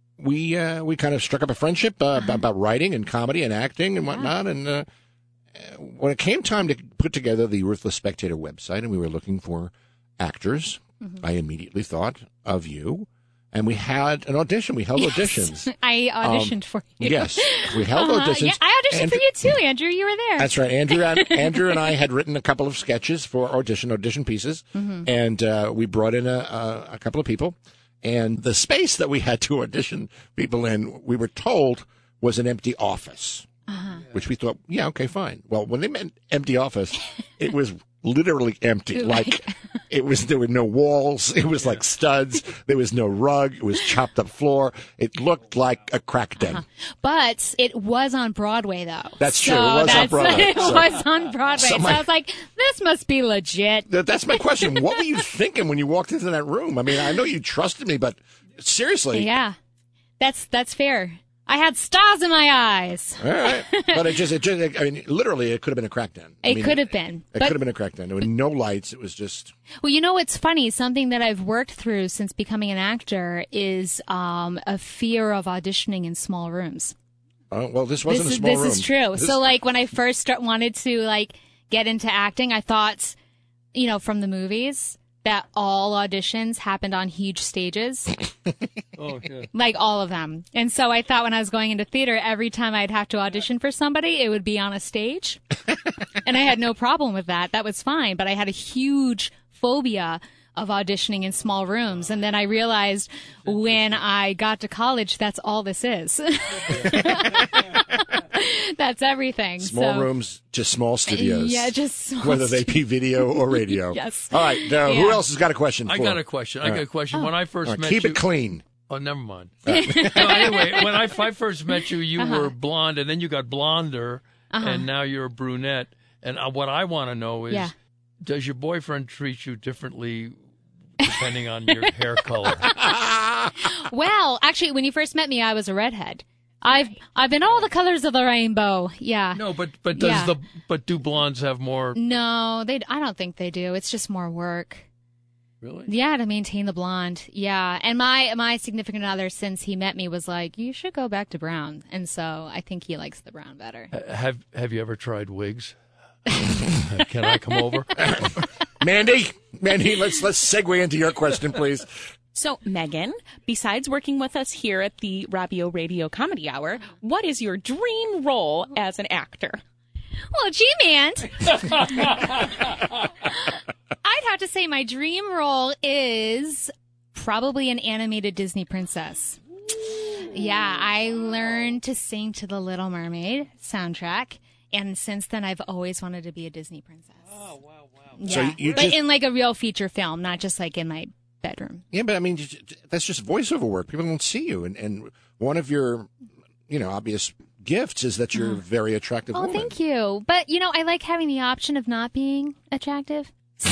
We uh, we kind of struck up a friendship uh, Uh-huh. about, about writing and comedy and acting and whatnot. And uh, when it came time to put together the Ruthless Spectator website, and we were looking for actors, Mm-hmm. I immediately thought of you. And we had an audition. We held auditions. I auditioned for you. Yes, we held Uh-huh. auditions. Yeah, I auditioned And- for you too, Andrew. You were there. That's right. Andrew and, Andrew and I had written a couple of sketches for audition audition pieces, Mm-hmm. and uh, we brought in a, a, a couple of people. And the space that we had to audition people in, we were told, was an empty office, Uh-huh. which we thought, yeah, okay, fine. Well, when they meant empty office, it was literally empty. Like it was, there were no walls. It was like studs. There was no rug. It was chopped up floor. It looked like a crack den. But it was on Broadway, though. That's true. So It was on that's- Broadway. It So- was on Broadway. so So, my- I was like, this must be legit. That- That's my question. What were you thinking when you walked into that room? I mean, I know you trusted me, but seriously. Yeah. That's that's fair. I had stars in my eyes. All right. But it just, it just, I mean, literally, it could have been a crack den. I It mean, could have been. It But- could have been a crack den. There were no lights. It was just. Well, you know what's funny? Something that I've worked through since becoming an actor is um, a fear of auditioning in small rooms. Oh, well, this wasn't this a is small this room. is true. This- So, like when I first start, wanted to like get into acting, I thought, you know, from the movies that all auditions happened on huge stages, Oh, yeah. like all of them. And so I thought when I was going into theater, every time I'd have to audition for somebody, it would be on a stage, and I had no problem with that. That was fine. But I had a huge phobia of auditioning in small rooms. And then I realized when I got to college, that's all this is. That's everything. Small So- rooms to small studios. Yeah, just small whether they be video or radio. Yes. All right. Uh, Who Yeah. else has got a question? I for got him? a question. All I got right. a question. When I first All right, met keep you, it clean. Oh, never mind. No, anyway, when I, I first met you, you Uh-huh. were blonde, and then you got blonder, Uh-huh. and now you're a brunette. And uh, what I want to know is, Yeah. does your boyfriend treat you differently depending on your hair color? Well, actually, when you first met me, I was a redhead. I've I've been all the colors of the rainbow. Yeah. No, but but does Yeah. the but do blondes have more? No, they. I don't think they do. It's just more work. Really? Yeah, to maintain the blonde. Yeah, and my my significant other, since he met me, was like, you should go back to brown, and so I think he likes the brown better. Uh, Have Have you ever tried wigs? Can I come over? Mandy, Mandy, let's let's segue into your question, please. So, Megan, besides working with us here at the Robbio Radio Comedy Hour, what is your dream role as an actor? Well, gee, man. I'd have to say my dream role is probably an animated Disney princess. Yeah, I learned to sing to the Little Mermaid soundtrack, and since then I've always wanted to be a Disney princess. Oh, wow, wow. Yeah, So you but just- in like a real feature film, not just like in my bedroom. Yeah, but I mean, that's just voiceover work. People don't see you, and and one of your, you know, obvious gifts is that you're a very attractive Oh, woman. thank you. But, you know, I like having the option of not being attractive. So,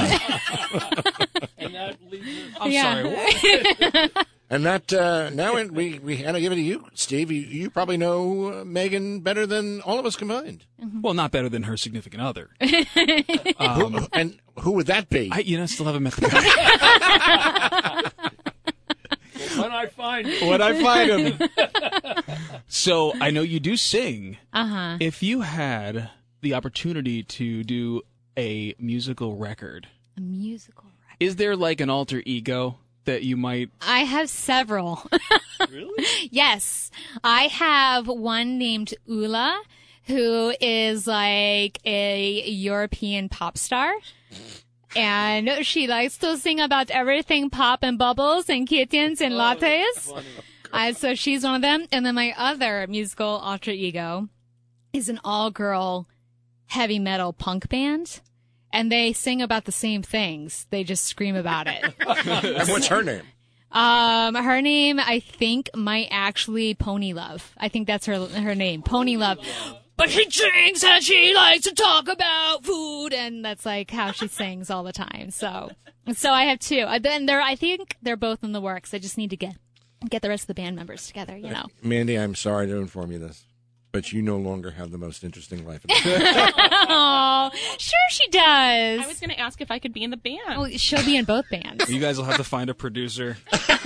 And that leaves us- I'm Yeah. sorry. What? And that uh, now in, we we had to give it to you, Steve. You, you probably know uh, Megan better than all of us combined. Well, not better than her significant other. Who, and who would that be? I, you know, still haven't met the guy. When I find When I find him. So I know you do sing. uh-huh. If you had the opportunity to do a musical record, A musical record. is there like an alter ego that you might? I have several. really? Yes. I have one named Ula, who is like a European pop star. And she likes to sing about everything pop and bubbles and kittens and lattes. Uh, so she's one of them. And then my other musical alter ego is an all-girl heavy metal punk band. And they sing about the same things. They just scream about it. And what's her name? Um, her name, I think, might actually Pony Love. I think that's her her name, Pony Love. But she drinks and she likes to talk about food, and that's like how she sings all the time. So, so I have two. And then they're, I think they're both in the works. I just need to get get the rest of the band members together. You know. Mandy, I'm sorry to inform you this, but you no longer have the most interesting life in the world. Oh, sure she does. I was going to ask if I could be in the band. Oh, she'll be in both bands. You guys will have to find a producer.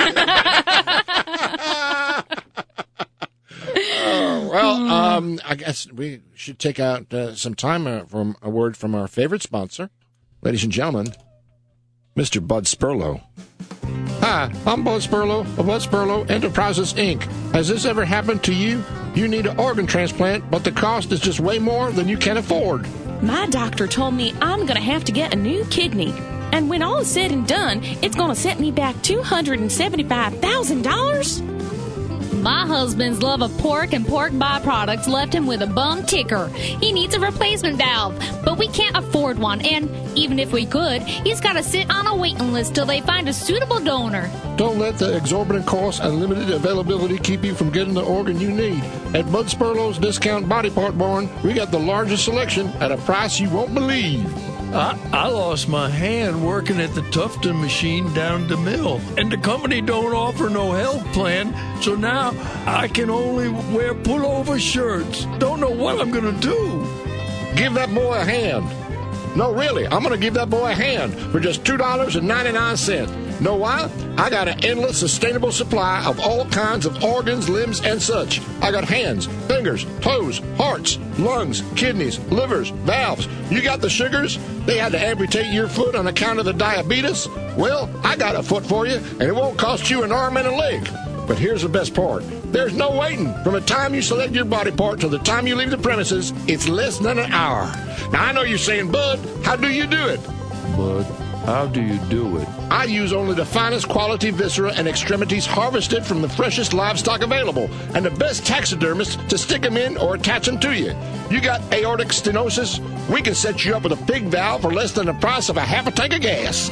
Oh, well, um, I guess we should take out uh, some time uh, from a word from our favorite sponsor. Ladies and gentlemen, Mister Bud Spurlow. Hi, I'm Bud Spurlow of Bud Spurlow Enterprises, Incorporated. Has this ever happened to you? You need an organ transplant, but the cost is just way more than you can afford. My doctor told me I'm going to have to get a new kidney. And when all is said and done, it's going to set me back two hundred seventy-five thousand dollars. My husband's love of pork and pork byproducts left him with a bum ticker. He needs a replacement valve, but we can't afford one, and even if we could, he's got to sit on a waiting list till they find a suitable donor. Don't let the exorbitant cost and limited availability keep you from getting the organ you need. At Bud Spurlow's Discount Body Part Barn, we got the largest selection at a price you won't believe. I, I lost my hand working at the Tufton machine down the mill, and the company don't offer no health plan, so now I can only wear pullover shirts. Don't know what I'm gonna do. Give that boy a hand. No, really, I'm going to give that boy a hand for just two dollars and ninety-nine cents. Know why? I got an endless sustainable supply of all kinds of organs, limbs, and such. I got hands, fingers, toes, hearts, lungs, kidneys, livers, valves. You got the sugars? They had to amputate your foot on account of the diabetes? Well, I got a foot for you, and it won't cost you an arm and a leg. But here's the best part. There's no waiting. From the time you select your body part till the time you leave the premises, it's less than an hour. Now, I know you're saying, Bud, how do you do it? Bud, how do you do it? I use only the finest quality viscera and extremities harvested from the freshest livestock available and the best taxidermists to stick them in or attach them to you. You got aortic stenosis? We can set you up with a pig valve for less than the price of a half a tank of gas.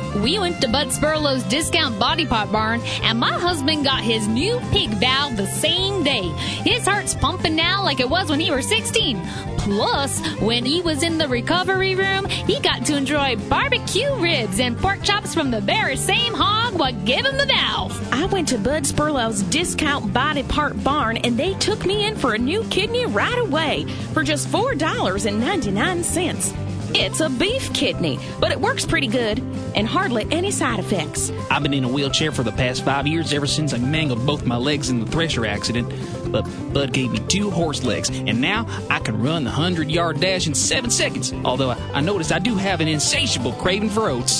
We went to Bud Spurlow's Discount Body Part Barn, and my husband got his new pig valve the same day. His heart's pumping now like it was when he was sixteen. Plus, when he was in the recovery room, he got to enjoy barbecue ribs and pork chops from the very same hog what gave him the valve. I went to Bud Spurlow's Discount Body Part Barn, and they took me in for a new kidney right away for just four dollars and ninety-nine cents. It's a beef kidney, but it works pretty good and hardly any side effects. I've been in a wheelchair for the past five years ever since I mangled both my legs in the thresher accident. But Bud gave me two horse legs, and now I can run the hundred-yard dash in seven seconds, although I, I noticed I do have an insatiable craving for oats.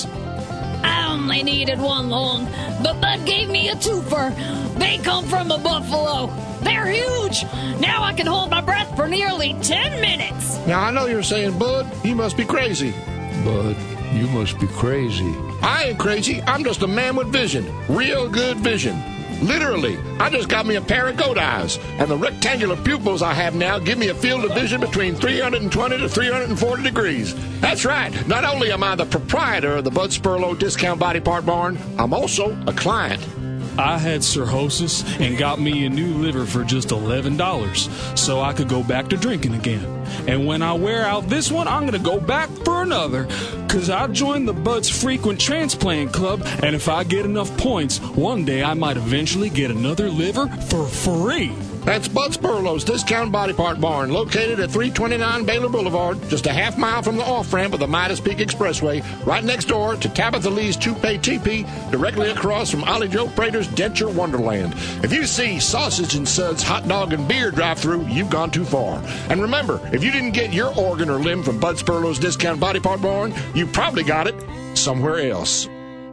I only needed one lung, but Bud gave me a twofer. They come from a buffalo. They're huge. Now I can hold my breath for nearly ten minutes. Now, I know you're saying, Bud, you must be crazy. Bud, you must be crazy. I ain't crazy. I'm just a man with vision. Real good vision. Literally, I just got me a pair of goat eyes, and the rectangular pupils I have now give me a field of vision between three hundred twenty to three hundred forty degrees. That's right. Not only am I the proprietor of the Bud Spurlow Discount Body Part Barn, I'm also a client. I had cirrhosis and got me a new liver for just eleven dollars so I could go back to drinking again. And when I wear out this one, I'm going to go back for another because I joined the Bud's Frequent Transplant Club, and if I get enough points, one day I might eventually get another liver for free. That's Bud Spurlow's Discount Body Part Barn, located at three twenty-nine Baylor Boulevard, just a half mile from the off-ramp of the Midas Peak Expressway, right next door to Tabitha Lee's Toupee Teepee, directly across from Ollie Joe Prater's Denture Wonderland. If you see Sausage and Suds hot dog and beer drive-thru, you've gone too far. And remember, if you didn't get your organ or limb from Bud Spurlow's Discount Body Part Barn, you probably got it somewhere else.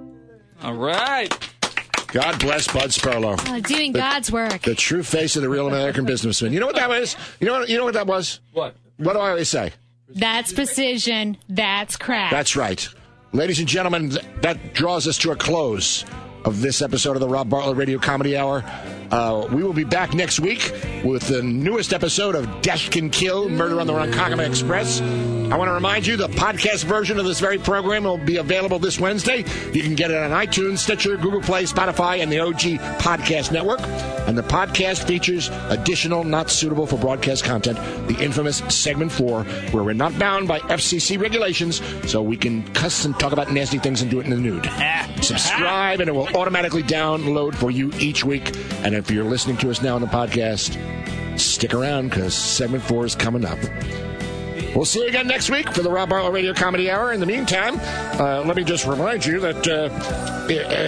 All right. God bless Bud Spurlow. Oh, doing the, God's work. The true face of the real American businessman. You know what that was? You know what, you know what that was? What? What do I always say? That's precision. That's craft. That's right. Ladies and gentlemen, that draws us to a close of this episode of the Rob Bartlett Radio Comedy Hour. Uh, we will be back next week with the newest episode of Death Can Kill, Murder on the Ronkonkoma Express. I want to remind you the podcast version of this very program will be available this Wednesday. You can get it on iTunes, Stitcher, Google Play, Spotify, and the O G Podcast Network. And the podcast features additional not suitable for broadcast content, the infamous Segment four, where we're not bound by F C C regulations, so we can cuss and talk about nasty things and do it in the nude. Subscribe, and it will automatically download for you each week. And if you're listening to us now on the podcast, stick around, because Segment four is coming up. We'll see you again next week for the Rob Bartlett Radio Comedy Hour. In the meantime, uh, let me just remind you that uh,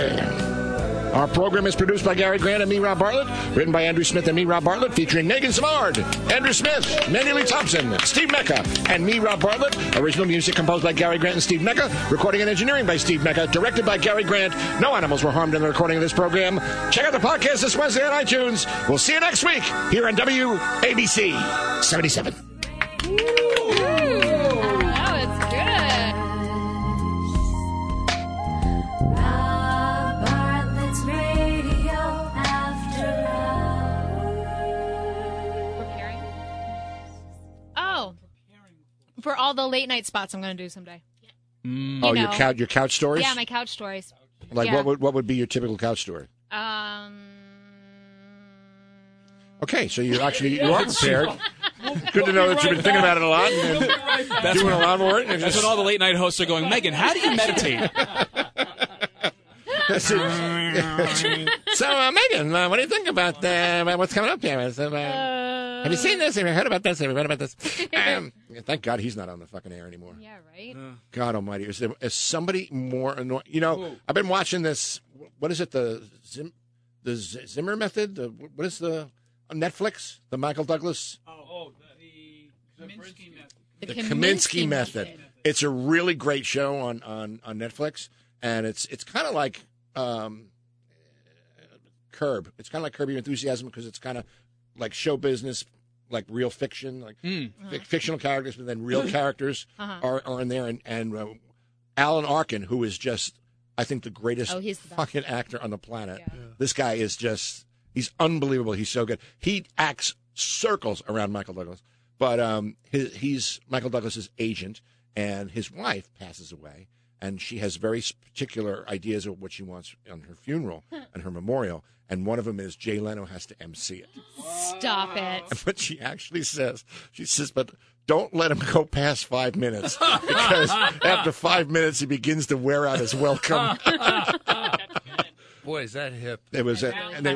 uh, our program is produced by Gary Grant and me, Rob Bartlett, written by Andrew Smith and me, Rob Bartlett, featuring Megan Savard, Andrew Smith, Mandy Lee Thompson, Steve Mecca, and me, Rob Bartlett. Original music composed by Gary Grant and Steve Mecca. Recording and engineering by Steve Mecca. Directed by Gary Grant. No animals were harmed in the recording of this program. Check out the podcast this Wednesday on iTunes. We'll see you next week here on W A B C seventy-seven. For all the late night spots I'm going to do someday. Mm. Oh, know. your couch, your couch stories? Yeah, my couch stories. Like yeah. what would what would be your typical couch story? Um. Okay, so you actually you are prepared. Good to know that you've been thinking about it a lot and that's doing when, a lot more. That's just... when all the late night hosts are going, Megan, how do you meditate? so, uh, Megan, uh, what do you think about uh, what's coming up here? So, uh, have you seen this? Have you heard about this? Have you read about this? Um, thank God he's not on the fucking air anymore. Yeah, right? Uh, God almighty. Is there is somebody more annoying? You know, Whoa. I've been watching this. What is it? The Zim, the Zimmer method? The, what is the on Netflix? The Michael Douglas? Oh, oh the, the Kaminsky method. The, the Kaminsky, Kaminsky method. method. It's a really great show on, on, on Netflix, and it's it's kind of like um, Curb. It's kind of like Curb Your Enthusiasm because it's kind of like show business, like real fiction, like mm. uh-huh. fictional characters, but then real characters uh-huh. are, are in there. And, and uh, Alan Arkin, who is just, I think, the greatest oh, he's the fucking actor on the planet. Yeah. Yeah. This guy is just, he's unbelievable. He's so good. He acts circles around Michael Douglas. But um, his, he's Michael Douglas's agent, and his wife passes away. and she has very particular ideas of what she wants on her funeral and her memorial. And one of them is Jay Leno has to M C it. Stop it. But she actually says, she says, but don't let him go past five minutes because after five minutes he begins to wear out his welcome. Boy, is that hip. It was, a, and they,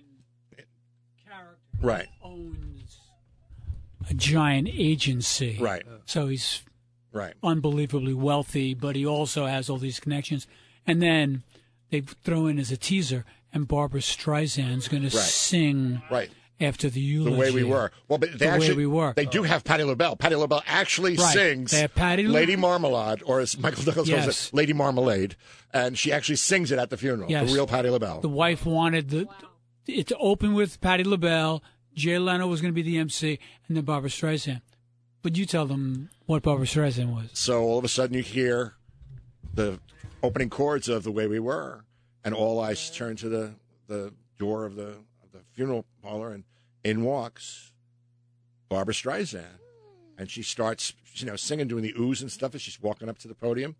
right. Owns a giant agency. Right. So he's right. unbelievably wealthy, but he also has all these connections. And then they throw in as a teaser, and Barbara Streisand's going to Right. sing right. after the The eulogy. Way We Were. Well, but they The actually, Way We Were. They do have Patti LaBelle. Patti LaBelle actually Right. sings They have Patti La- Lady Marmalade, or as Michael Douglas calls Yes. it, Lady Marmalade, and she actually sings it at the funeral. Yes. The real Patti LaBelle. The wife wanted the it to open with Patti LaBelle. Jay Leno was going to be the M C, and then Barbara Streisand. But you tell them what Barbara Streisand was. So all of a sudden you hear the opening chords of The Way We Were, and all eyes turn to the, the door of the, of the funeral parlor, and in walks Barbara Streisand. And she starts, you know, singing, doing the oohs and stuff as she's walking up to the podium.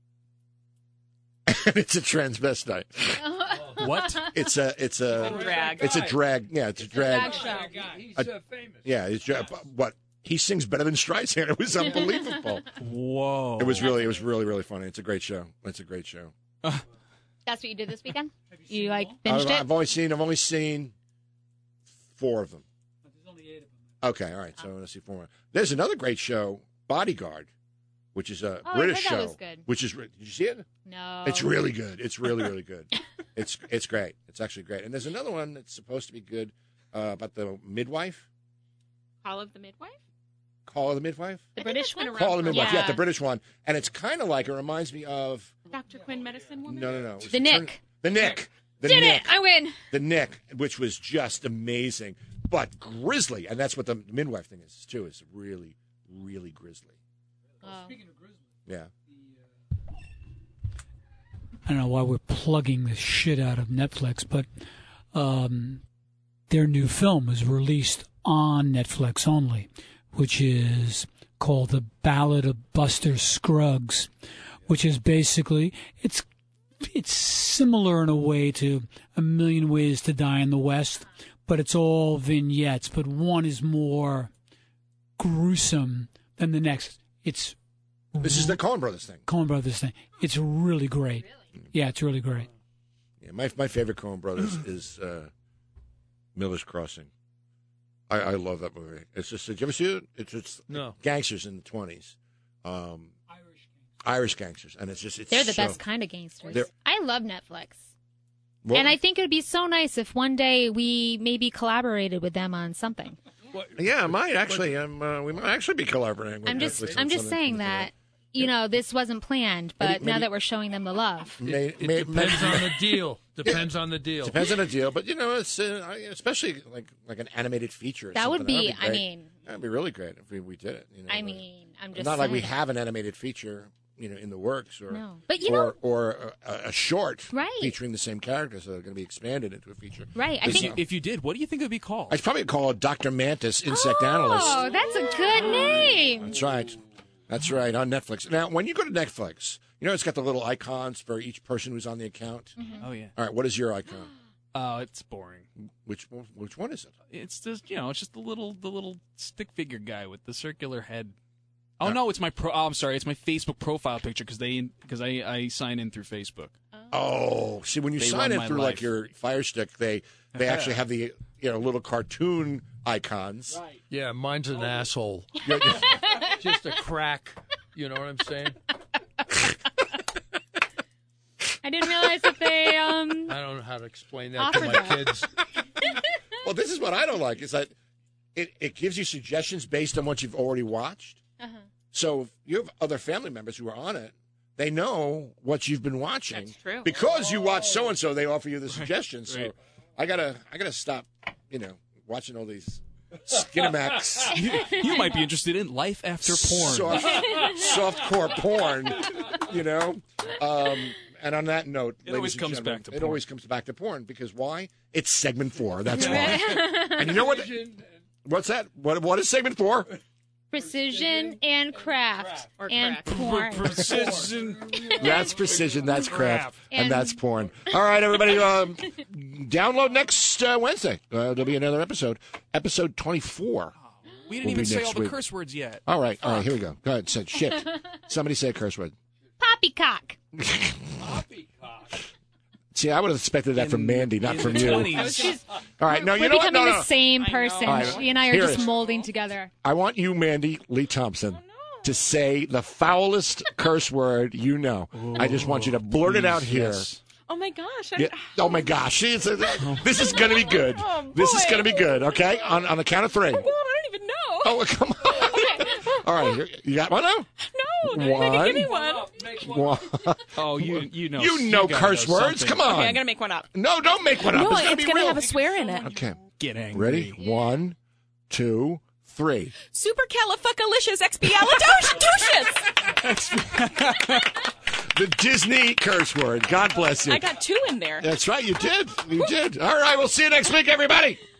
And it's a transvestite. What? It's a, it's a, Drag. it's a drag. Yeah, it's a drag. He's A- uh, famous. Yeah, it's dra- what he sings better than Streisand. It was unbelievable. Whoa. It was really, it was really, really funny. It's a great show. It's a great show. That's what you did this weekend? You like binged I've, it? I've only seen, I've only seen four of them. Okay, all right. So I'm going to see four more. There's another great show, Bodyguard, which is a Oh, I British heard that show. was good. Which is, re- did you see it? No. It's really good. It's really, really good. it's it's great. It's actually great. And there's another one that's supposed to be good uh, about the midwife. Call of the Midwife? Call of the Midwife. The British one? Call of the Midwife. Yeah, Yeah. the British one. And it's kind of like, it reminds me of. Doctor Quinn, Medicine Woman? No, no, no. It was The Nick. The Nick. The Did Nick. it! I win. The Nick, which was just amazing, but grisly, and that's what the midwife thing is too. Is really, really grisly. Oh. Yeah. I don't know why we're plugging the shit out of Netflix, but um, their new film is released on Netflix only, which is called The Ballad of Buster Scruggs, which is basically it's it's similar in a way to A Million Ways to Die in the West, but it's all vignettes, but one is more gruesome than the next. It's This is the Coen Brothers thing. Coen Brothers thing. It's really great. Yeah, it's really great. Yeah, my my favorite Coen Brothers is uh, Miller's Crossing. I, I love that movie. It's just, did you ever see it? It's it's No. gangsters in the twenties, um, Irish gangsters, and it's just it's They're the so- best kind of gangsters. They're- I love Netflix. Well, and I think it would be so nice if one day we maybe collaborated with them on something. yeah, I might actually. Um, uh, we might actually be collaborating. With I'm just Netflix on I'm just something. saying that, you know, this wasn't planned, but Maybe- now maybe- that we're showing them the love. May- It may- depends may- on the deal. Depends on the deal. Depends on the deal, but you know, it's uh, I- especially like like an animated feature. Or That would something. be, That'd I great. mean- that'd be really great if we, we did it. You know, I but mean, I'm it's just not like we saying. have an animated feature, you know, in the works, or No. But you or, know- or a, a short Right. featuring the same characters that are going to be expanded into a feature. Right, I This- think- If you did, what do you think it would be called? I'd probably call it Doctor Mantis, Insect Oh, Analyst. that's a good name. That's right. That's right, on Netflix. Now, when you go to Netflix, you know it's got the little icons for each person who's on the account. Oh yeah. All right, what is your icon? Oh, it's boring. Which which one is it? It's just you know, it's just the little the little stick figure guy with the circular head. Oh no, it's my pro. Oh, I'm sorry, it's my Facebook profile picture because they because I I sign in through Facebook. Oh, see, when you They sign run in my through like life. your Fire Stick, they they actually have the you know little cartoon icons. Yeah, mine's an asshole. Just a crack. You know what I'm saying? I didn't realize that they um I don't know how to explain that to Offer my that. kids. Well, this is what I don't like is that it, it gives you suggestions based on what you've already watched. Uh-huh. So if you have other family members who are on it, they know what you've been watching. That's true. Because you watch so and so, they offer you the suggestions. So right. I gotta I gotta stop, you know, watching all these Skinamax. you, you might be interested in life after porn. Soft, softcore porn, you know. Um, and on that note, It ladies always and comes gentlemen, back to it porn. always comes back to porn because why? It's segment four. That's why. And you know what? What's that? What what is segment four? Precision and craft. Or and crack. porn. Precision. That's precision. That's craft. And, And- that's porn. All right, everybody. Um, download next uh, Wednesday. Uh, there'll be another episode. Episode twenty-four. We didn't will even be say next all the week. curse words yet. All right. All right. Here we go. Go ahead. Say shit. Somebody say a curse word. Poppycock. See, I would have expected that from Mandy, not in from the you. twenties. She's, All right. No, you we're know what? becoming No, the no. same person. All right. She and I are Here just it is. molding together. I want you, Mandy Lee Thompson, to say the foulest curse word you know. I just want you to blurt it out here. Yes. Oh my gosh. I, Yeah. Oh my gosh! It's a- this is going to be good. Oh, this is boy. going to be good. Okay, on on the count of three. God, I don't even know. Oh, come on! All right, here- you got one now. No, they're not gonna give me one. One. Oh, you you know You know gotta curse know words. something. Come on. Okay, I'm gonna make one up. No, don't make one up. No, it's going it's to be gonna real. have a swear in it. Okay, Get angry. ready? One, two, three. Supercalifragilisticexpialidocious. The Disney curse word. God bless you. I got two in there. That's right. You did. You did. All right. We'll see you next week, everybody.